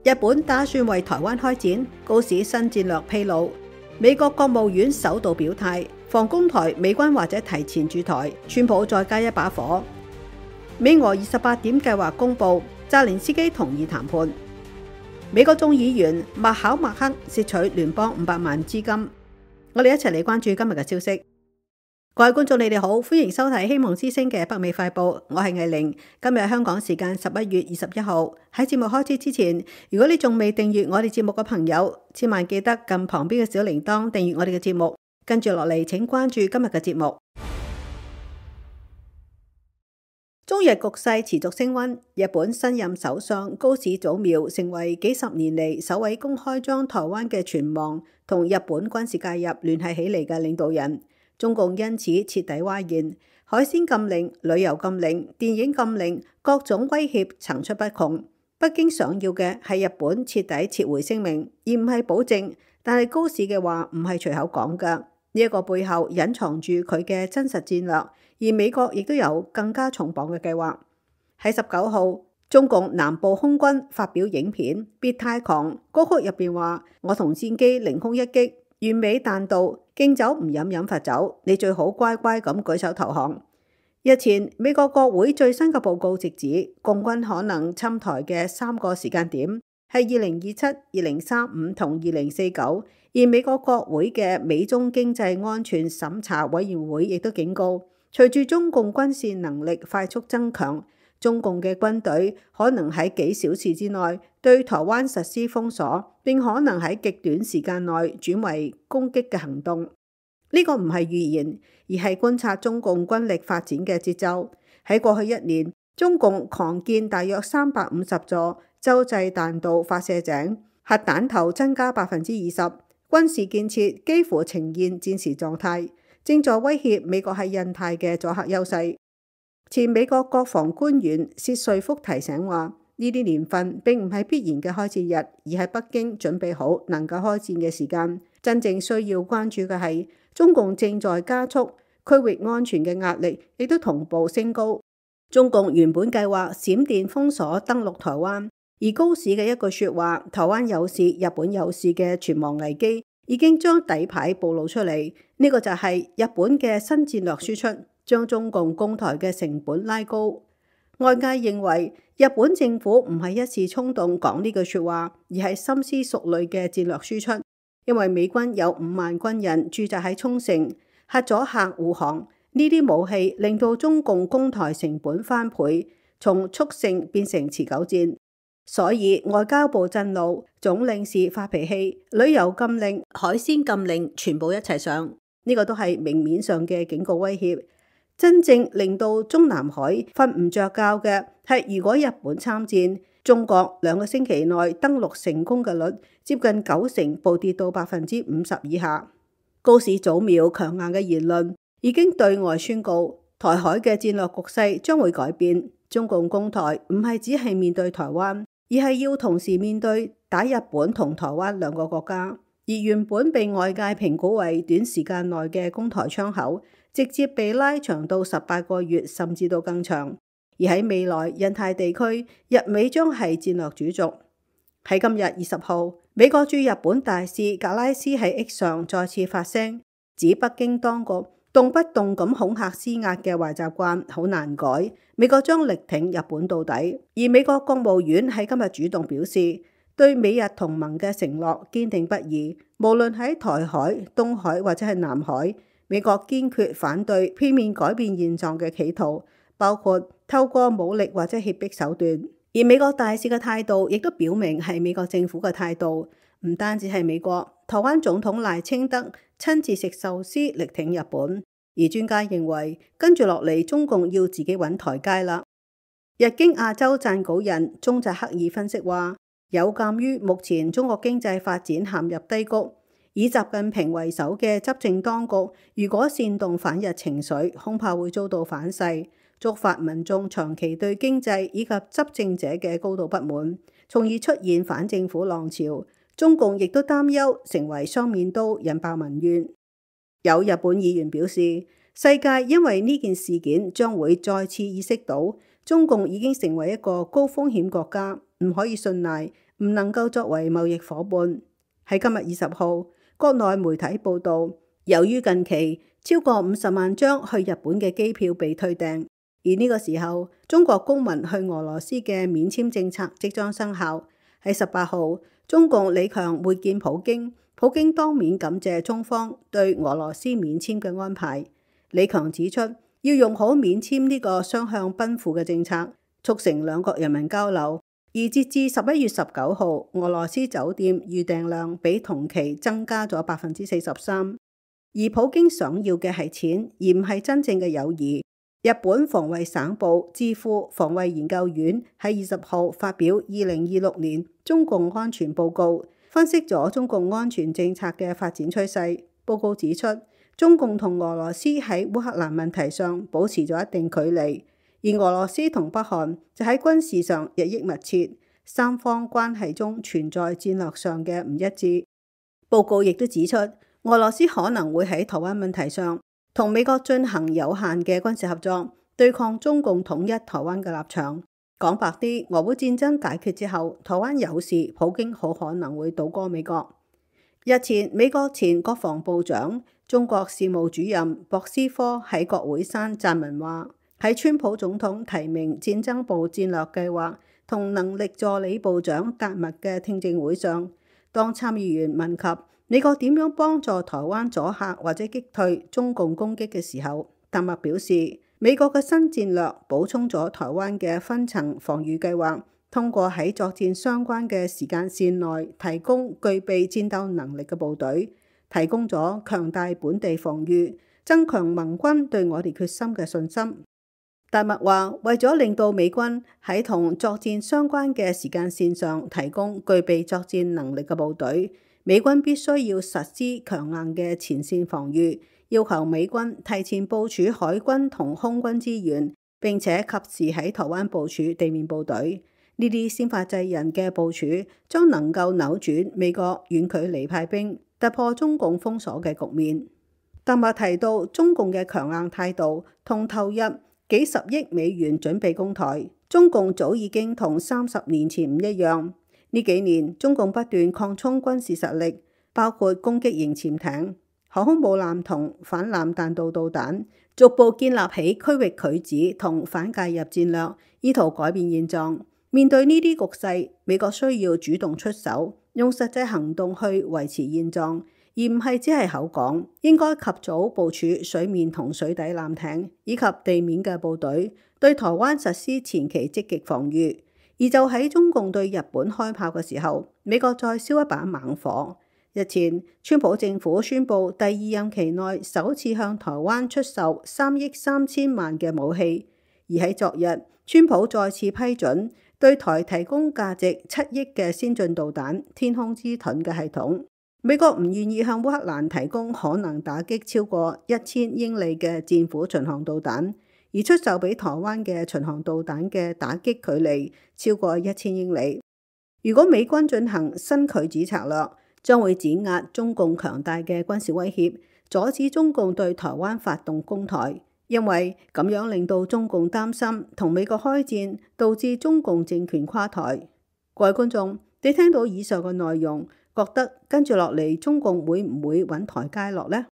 日本打算為台灣開戰，高市新戰略披露。美國國務院首度表態，防攻台美軍或者提前駐台，川普再加一把火。美俄28點計劃公佈，澤連斯基同意談判。美國眾議員麥考默克竊取聯邦500萬資金。我哋一齊嚟關注今日嘅消息。各位觀眾，你哋好，歡迎收睇希望之聲嘅北美快報，我係藝玲。今日香港時間11月21號。喺節目開始之前，如果你仲未訂閱我哋節目嘅朋友，千萬記得撳旁邊嘅小鈴鐺訂閱我哋嘅節目。跟住落嚟，請關注今日嘅節目。中日局勢持續升溫，日本新任首相高市早苗成為幾十年嚟首位公開將台灣嘅存亡同日本軍事介入聯繫起嚟嘅領導人。中共因此徹底嘩然，海鮮禁令、旅遊禁令、電影禁令，各種威脅層出不窮。北京想要嘅係日本徹底撤回聲明，而唔係保證。但係高市嘅話唔係隨口講㗎，呢一個背後隱藏住佢嘅真實戰略，而美國亦都有更加重磅嘅計劃。喺19號，中共南部空軍發表影片《別太狂》，歌曲入邊話：我同戰機凌空一擊，完美彈道，敬酒唔飲飲罰酒，你最好乖乖咁舉手投降。日前，美國國會最新嘅報告直指，共軍可能侵台嘅3個時間點係2027、2035同2049，而美國國會嘅美中經濟安全審查委員會亦都警告，隨住中共軍事能力快速增強，中共嘅軍隊可能喺幾小時之內對台灣實施封鎖，並可能喺極短時間內轉為攻擊嘅行動。呢個唔係預言，而係觀察中共軍力發展嘅節奏。喺過去1年，中共狂建大約350座洲際彈道發射井，核彈頭增加20%，軍事建設幾乎呈現戰時狀態，正在威脅美國喺印太嘅阻嚇優勢。前美國國防官員薛瑞福提醒話：呢啲年份並唔係必然嘅開戰日，而係北京準備好能夠開戰嘅時間。真正需要關注嘅係中共正在加速，區域安全嘅壓力亦都同步升高。中共原本計劃閃電封鎖登陸台灣，而高市嘅一句說話：台灣有事、日本有事嘅存亡危機已經將底牌暴露出嚟。呢個就係日本嘅新戰略輸出，將中共攻台嘅成本拉高。外界認為日本政府唔係一時衝動講呢句說話，而係深思熟慮嘅戰略輸出。因為美軍有5萬軍人駐紮喺沖繩，核阻嚇護航，呢啲武器令到中共攻台成本翻倍，從速勝變成持久戰。所以外交部震怒，總領事發脾氣，旅遊禁令、海鮮禁令全部一齊上，呢個都係明面上嘅警告威脅。真正令到中南海瞓唔着覺嘅係，如果日本參戰，中國2個星期內登陸成功嘅率接近90%，暴跌到50%以下。高市早苗強硬嘅言論已經對外宣告，台海嘅戰略局勢將會改變。中共攻台唔係只係面對台灣，而係要同時面對打日本同台灣2個國家。而原本被外界評估為短時間內嘅攻台窗口，直接被拉長到18個月，甚至到更長。而喺未來印太地區，日美將係戰略主軸。喺今日20號，美國駐日本大使格拉斯喺 X 上再次發聲，指北京當局動不動咁恐嚇施壓嘅壞習慣好難改，美國將力挺日本到底。而美國國務院喺今日主動表示，對美日同盟嘅承諾堅定不移，無論喺台海、東海或者係南海，美國堅決反對片面改變現狀嘅企圖，包括透過武力或者脅迫手段。而美國大使嘅態度亦都表明係美國政府嘅態度，唔單止係美國，台灣總統賴清德親自食壽司力挺日本。而專家認為，跟住落嚟中共要自己揾台階啦。日經亞洲撰稿人中澤克二分析話，有鑑於目前中國經濟發展陷入低谷，以習近平為首嘅執政當局如果煽動反日情緒，恐怕會遭到反噬，觸發民眾長期對經濟以及執政者嘅高度不滿，從而出現反政府浪潮。中共亦都擔憂成為雙面刀，引爆民怨。有日本議員表示，世界因為呢件事件將會再次意識到，中共已經成為一個高風險國家，唔可以信賴， 唔能夠作為貿易夥伴。喺今日20號，國內媒體報道，由於近期超過50萬張去日本嘅機票被退訂，而呢個時候中國公民去俄羅斯嘅免簽政策即將生效。喺18號，中共李強會見普京，普京當面感謝中方對俄羅斯免簽嘅安排。李強指出，要用好免簽呢個雙向奔赴嘅政策，促成兩國人民交流。而截至11月19號，俄羅斯酒店預訂量比同期增加咗43%。而普京想要嘅係錢，而唔係真正嘅友誼。日本防衛省部智庫防衛研究院喺20號發表2026年中共安全報告，分析咗中共安全政策嘅發展趨勢。報告指出，中共同俄羅斯喺烏克蘭問題上保持咗一定距離，而俄羅斯同北韓就喺軍事上日益密切，三方關係中存在戰略上嘅唔一致。報告亦都指出，俄羅斯可能會喺台灣問題上同美國進行有限嘅軍事合作，對抗中共統一台灣嘅立場。講白啲，俄烏戰爭解決之後，台灣有事，普京好可能會倒戈美國。日前，美國前國防部長、中國事務主任博斯科喺國會山撰文話，喺川普總統提名戰爭部戰略計劃同能力助理部長達默嘅聽證會上，當參議員問及美國點樣幫助台灣阻嚇或者擊退中共攻擊嘅時候，達默表示，美國嘅新戰略補充咗台灣嘅分層防禦計劃，通過喺作戰相關嘅時間線內提供具備戰鬥能力嘅部隊，提供咗強大本地防禦，增強盟軍對我哋決心嘅信心。達默話，為咗令到美軍喺同作戰相關嘅時間線上提供具備作戰能力嘅部隊，美軍必須要實施強硬嘅前線防禦，要求美軍提前部署海軍同空軍資源，並且及時喺台灣部署地面部隊。呢啲先發制人嘅部署將能夠扭轉美國遠距離派兵，突破中共封鎖嘅局面。達默提到，中共嘅強硬態度同投入幾十億美元準備攻台，中共早已經同30年前唔一樣。呢幾年，中共不斷擴充軍事實力，包括攻擊型潛艇、航空母艦同反艦彈道導彈，逐步建立起區域拒止同反介入戰略，意圖改變現狀。面對呢啲局勢，美國需要主動出手，用實際行動去維持現狀，而唔係只係口講。應該及早部署水面同水底艦艇以及地面嘅部隊，對台灣實施前期積極防禦。而就喺中共對日本開炮嘅時候，美國再燒一把猛火。日前，川普政府宣布第2任期內首次向台灣出售3億3千萬嘅武器，而喺昨日，川普再次批准對台提供價值7億嘅先進導彈天空之盾嘅系統。美國唔願意向烏克蘭提供可能打擊超過1000英里嘅戰斧巡航導彈，而出售俾台灣嘅巡航導彈嘅打擊距離超過1000英里。如果美軍進行新拒止策略，將會碾壓中共強大嘅軍事威脅，阻止中共對台灣發動攻台，因為咁樣令到中共擔心同美國開戰，導致中共政權垮台。各位觀眾，你聽到以上嘅內容，覺得跟住落嚟中共會唔會揾台階落呢？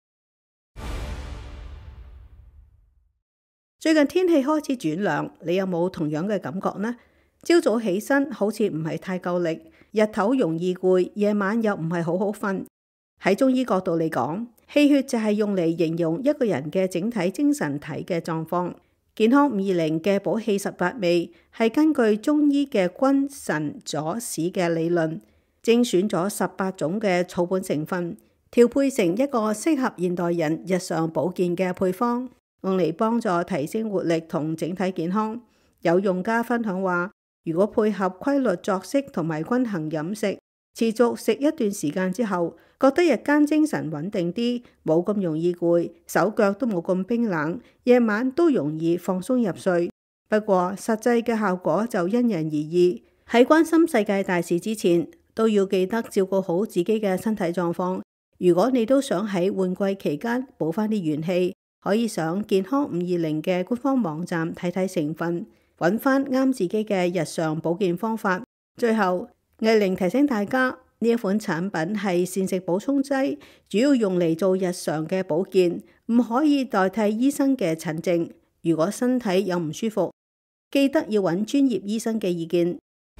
最近天氣開始轉涼，你有冇同樣嘅感覺呢？朝早起身好似唔係太夠力，日頭容易攰，夜晚又唔係好好瞓。喺中醫角度嚟講，氣血就係用嚟形容一個人嘅整體精神體嘅狀況。健康520嘅補氣18味係根據中醫嘅君臣佐使嘅理論，精選咗18種嘅草本成分，調配成一個適合現代人日常保健嘅配方，用嚟幫助提升活力同整體健康。有用家分享話，如果配合規律作息同埋均衡飲食，持續食一段時間之後，覺得日間精神穩定啲，冇咁容易攰，手腳都冇咁冰冷，夜晚都容易放鬆入睡。不過實際嘅效果就因人而異。喺關心世界大事之前，都要記得照顧好自己嘅身體狀況。如果你都想喺換季期間補翻啲元氣，可以上健康520嘅官方網站睇睇成分，揾翻啱自己嘅日常保健方法。最後， 魏玲提醒大家，呢一款產品係膳食補充劑，主要用嚟做日常嘅保健，唔可以代替醫生嘅診症。如果身體有唔舒服，記得要揾專業醫生嘅意見。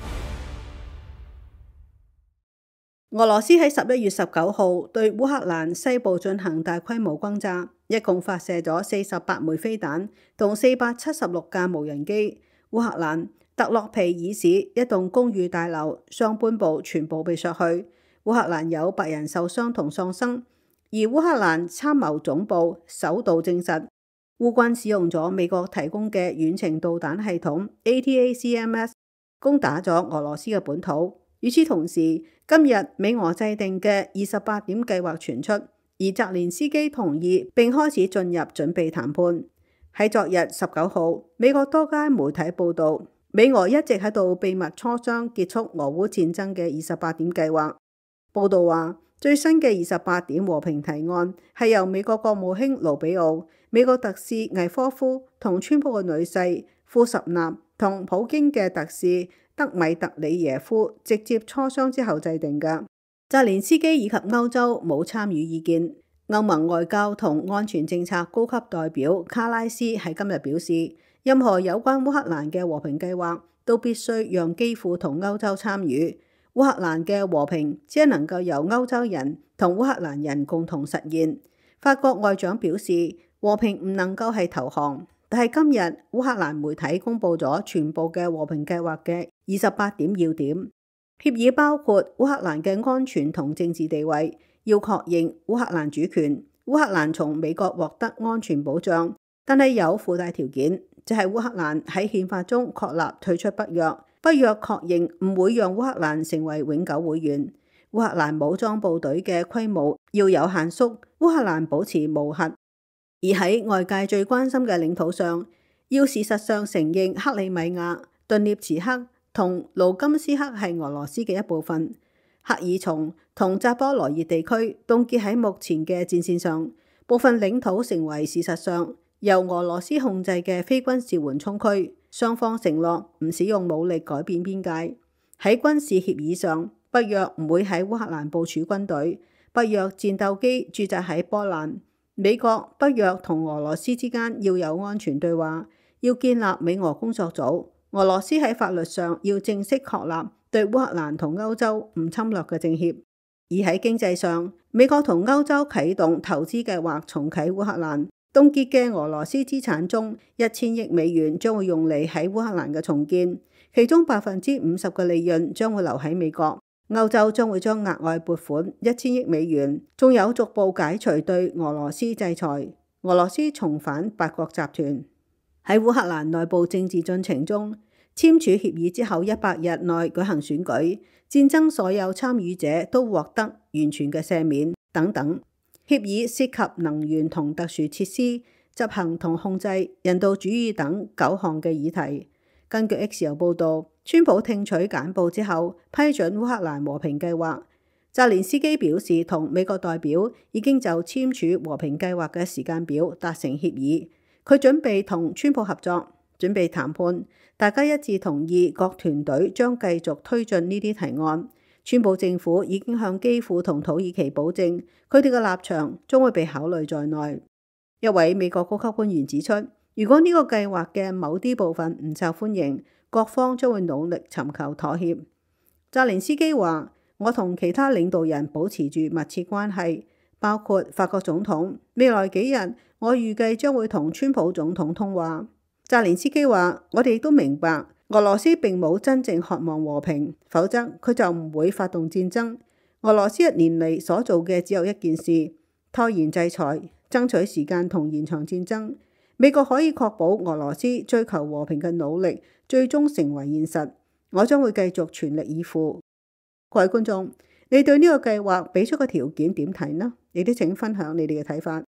俄羅斯喺11月19號對烏克蘭西部進行大規模轟炸，一共發射咗48枚飛彈同476架無人機。烏克蘭特洛皮爾市一棟公寓大樓上半部全部被削去，烏克蘭有8人受傷同喪生，而烏克蘭參謀總部首度證實，烏軍使用咗美國提供嘅遠程導彈系統 ATACMS 攻打咗俄羅斯嘅本土。與此同時，今日美俄制定嘅28點計劃傳出，而澤連斯基同意並開始進入準備談判。喺昨日19號，美國多間媒體報道，美俄一直喺度秘密磋商結束俄烏戰爭嘅28點計劃。報道話，最新嘅28點和平提案係由美國國務卿盧比奧、美國特使魏科夫同川普嘅女婿庫什納同普京嘅特使德米特里耶夫直接磋商之後制定嘅。澤連斯基以及歐洲冇參與意見。歐盟外交同安全政策高級代表卡拉斯喺今日表示，任何有關烏克蘭嘅和平計劃都必須讓基輔同歐洲參與。烏克蘭嘅和平只能夠由歐洲人同烏克蘭人共同實現。法國外長表示，和平唔能夠係投降。但係今日烏克蘭媒體公布咗全部嘅和平計劃嘅28點要點。協議包括烏克蘭嘅安全同政治地位，要確認烏克蘭主權，烏克蘭從美國獲得安全保障，但係有附帶條件，就係烏克蘭喺憲法中確立退出北約，北約確認唔會讓烏克蘭成為永久會員。烏克蘭武裝部隊嘅規模要有限縮，烏克蘭保持無核。而喺外界最關心嘅領土上，要事實上承認克里米亞、頓涅茨克同盧甘斯克係俄羅斯嘅一部分。赫爾松同扎波羅熱地區凍結喺目前嘅戰線上，部分領土成為事實上由俄羅斯控制嘅非軍事緩衝區。雙方承諾唔使用武力改變邊界。喺軍事協議上，北約唔會喺烏克蘭部署軍隊，北約戰鬥機駐紮喺波蘭。美國、北約同俄羅斯之間要有安全對話，要建立美俄工作組。俄羅斯喺法律上要正式確立對烏克蘭同歐洲唔侵略嘅政協。而喺經濟上，美國同歐洲啟動投資計劃重啟烏克蘭。凍結嘅俄羅斯資產中，1000億美元將會用嚟喺烏克蘭嘅重建，其中50%嘅利潤將會留喺美國。歐洲將會將額外撥款1000億美元，仲有逐步解除對俄羅斯制裁。俄羅斯重返8國集團。喺烏克蘭內部政治進程中，簽署協議之後100日內舉行選舉，戰爭所有參與者都獲得完全嘅赦免等等。協議涉及能源同特殊設施、執行同控制、人道主義等9項嘅議題。根據 X 郵報道，川普聽取簡報之後批准烏克蘭和平計劃。澤連斯基表示，同美國代表已經就簽署和平計劃嘅時間表達成協議。佢準備同川普合作，準備談判。大家一致同意各團隊將繼續推進呢啲提案。川普政府已經向基輔同土耳其保證，佢哋嘅立場將會被考慮在內。一位美國高級官員指出，如果呢個計劃嘅某啲部分唔受歡迎，各方將會努力尋求妥協。澤連斯基話：我同其他領導人保持住密切關係，包括法國總統。未來幾日，我預計將會同川普總統通話。澤連斯基話：我哋都明白，俄羅斯並冇真正渴望和平，否則佢就唔會發動戰爭。俄羅斯1年嚟所做嘅只有一件事：拖延制裁、爭取時間同延長戰爭。美國可以確保俄羅斯追求和平嘅努力最終成為現實。我將會繼續全力以赴。各位觀眾，你對呢個計劃俾出個條件點睇呢？亦都請分享你哋嘅睇法。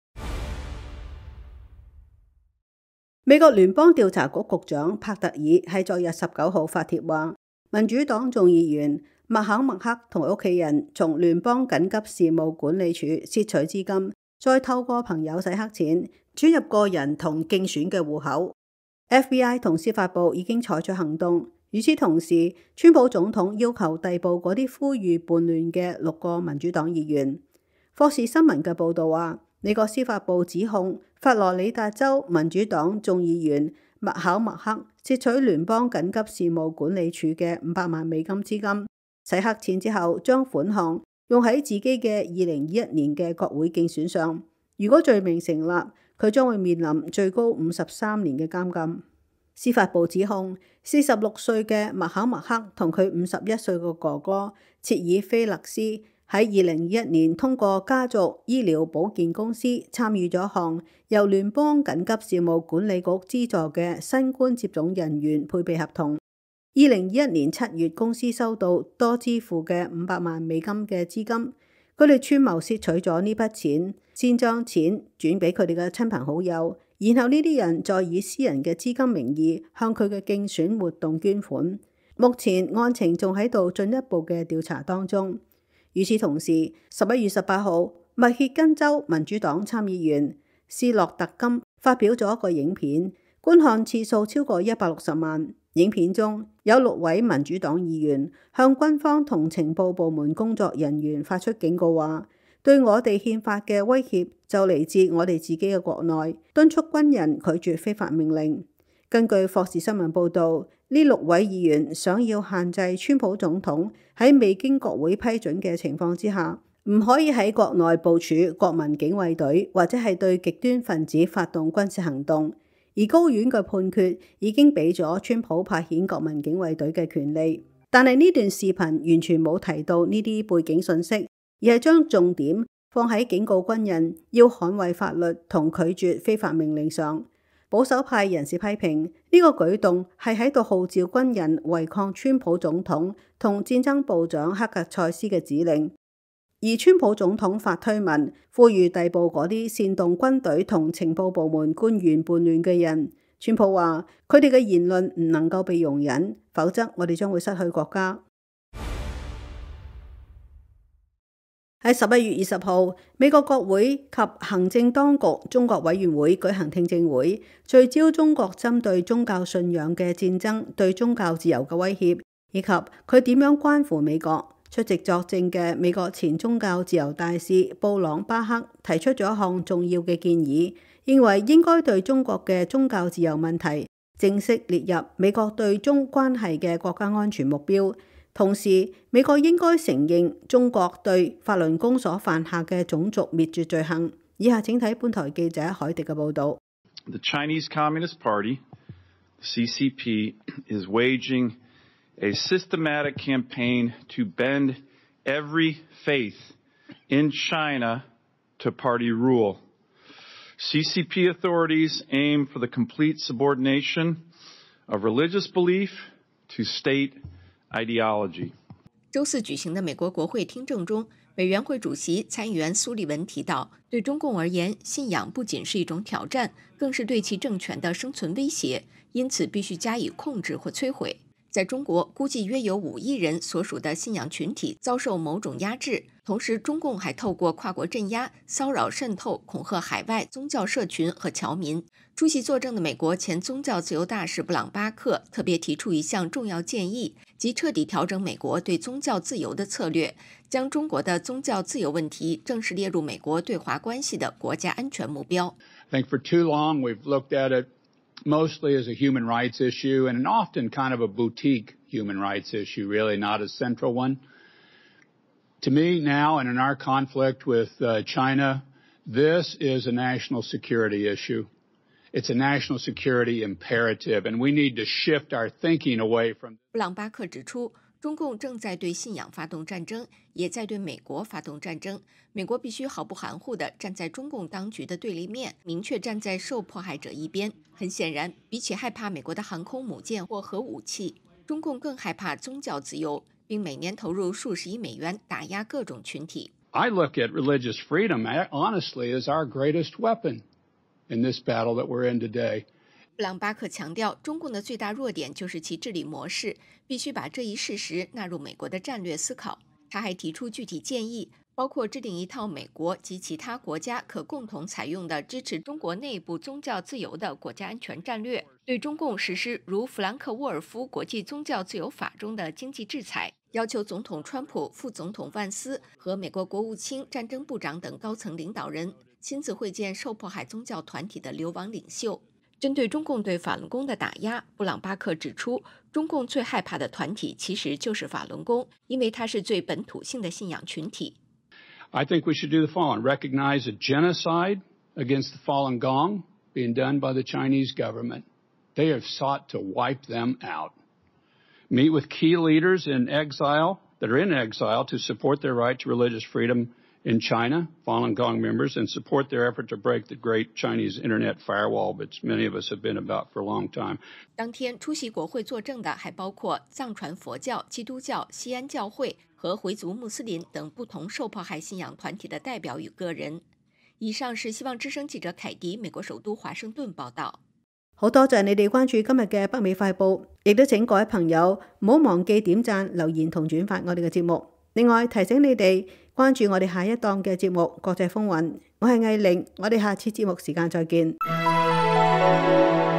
美國聯邦調查局局長帕特爾喺昨日19號發帖話，民主黨眾議員麥肯默克同屋企人從聯邦緊急事務管理處竊取資金，再透過朋友洗黑錢轉入個人同競選嘅戶口。FBI 同司法部已經採取行動， 與此同時，川普總統要求逮捕嗰啲呼籲叛亂嘅6個民主黨議員。霍士新聞嘅報導話，美國司法部指控佛羅里達州民主黨眾議員麥考默克竊取聯邦緊急事務管理處嘅500萬美金資金，洗黑錢之後將款項用喺自己嘅2021年嘅國會競選上。如果罪名成立，佢將會面臨最高53年嘅監禁。司法部指控46歲嘅麥考默克同佢51歲嘅哥哥切爾菲勒斯喺2021年通過家族醫療保健公司參與咗項由聯邦緊急事務管理局資助嘅新冠接種人員配備合同。2021年7月，公司收到多支付嘅500萬美金嘅資金，佢哋串謀竊取咗呢筆錢，先將錢轉俾佢哋嘅親朋好友。然後呢啲人再以私人嘅資金名義向佢嘅競選活動捐款。目前案情仲喺度進一步嘅調查當中。與此同時，11月18號，密歇根州民主黨參議員斯洛特金發表咗一個影片，觀看次數超過160萬。影片中有6位民主黨議員向軍方同情報部門工作人員發出警告話，對我哋憲法嘅威脅就嚟自我哋自己嘅國內，敦促軍人拒絕非法命令。根據霍士新聞報導，呢6位議員想要限制川普總統喺未經國會批准嘅情況之下，唔可以喺國內部署國民警衛隊，或者係對極端分子發動軍事行動。而高院嘅判決已經俾咗川普派遣國民警衛隊嘅權利，但係呢段視頻完全冇提到呢啲背景信息，而係將重點放喺警告軍人要捍衛法律同拒絕非法命令上。保守派人士批評呢個舉動係喺度號召軍人違抗川普總統同戰爭部長克格塞斯嘅指令，而川普總統發推文呼籲逮捕嗰啲煽動軍隊同情報部門官員叛亂嘅人。川普話佢哋嘅言論唔能夠被容忍，否則我哋將會失去國家。喺11月20號，美國國會及行政當局中國委員會舉行聽證會，聚焦中國針對宗教信仰嘅戰爭對宗教自由嘅威脅，以及佢點樣關乎美國。出席作證嘅美國前宗教自由大使布朗巴克提出咗一項重要嘅建議，認為應該對中國嘅宗教自由問題正式列入美國對中關係嘅國家安全目標。同時，美國應該承認中國對法輪功所犯下嘅種族滅絕罪行。以下請睇本台記者海迪嘅報導。 The Chinese Communist Party, CCP, is waging a systematic campaign to bend every faith in China to party rule. CCP authorities aim for the complete subordination of religious belief to state ideology. 周四举行的美国国会听证中，委员会主席参议员苏利文提到，对中共而言，信仰不仅是一种挑战，更是对其政权的生存威胁，因此必须加以控制或摧毁。在中国，估计约有5亿人所属的信仰群体遭受某种压制，同时中共还透过跨国镇压、骚扰、渗透、恐吓海外宗教社群和侨民。出席作证的美国前宗教自由大使布朗巴克特别提出一项重要建议，即彻底调整美国对宗教自由的策略，将中国的宗教自由问题正式列入美国对华关系的国家安全目标。 I think for too long we've looked at it mostly as a human rights issue, and often kind of a boutique human rights issue, really not a central one. To me now, and in our conflict with China, this is a national security issue. It's a national security imperative, and we need to shift our thinking away from. 布朗巴克指出，中共正在对信仰发动战争，也在对美国发动战争。美国必须毫不含糊地站在中共当局的对立面，明确站在受迫害者一边。很显然，比起害怕美国的航空母舰或核武器，中共更害怕宗教自由，并每年投入数十亿美元打压各种群体。 I look at religious freedom, honestly, as our greatest weapon in this battle that we're in today. 布朗巴克强调，中共的最大弱点就是其治理模式，必须把这一事实纳入美国的战略思考。他还提出具体建议， 包括制定一套美国及其他国家可共同采用的支持中国内部宗教自由的国家安全战略，对中共实施如弗兰克·沃尔夫国际宗教自由法中的经济制裁，要求总统川普、副总统万斯和美国国务卿、战争部长等高层领导人亲自会见受迫害宗教团体的流亡领袖。针对中共对法轮功的打压，布朗巴克指出，中共最害怕的团体其实就是法轮功，因为它是最本土性的信仰群体。 I think we should do the following. Recognize a genocide against the Falun Gong being done by the Chinese government. They have sought to wipe them out. Meet with key leaders in exile that are in exile to support their right to religious freedom in China, Falun Gong members, and support their effort to break the great Chinese internet firewall, which many of us have been about for a long time. 当天出席国会作证的还包括藏传佛教、基督教、西安教会和回族穆斯林等不同受迫害信仰团體嘅代表與個人。以上是希望之聲記者凱迪美國首都華盛頓報道。 好多謝你哋關注今日嘅北美快報，亦都請各位朋友唔好忘記點讚、留言同轉發我哋嘅節目。另外提醒你哋關注我哋下一檔嘅節目《國際風雲》，我係藝玲，我哋下次節目時間再見。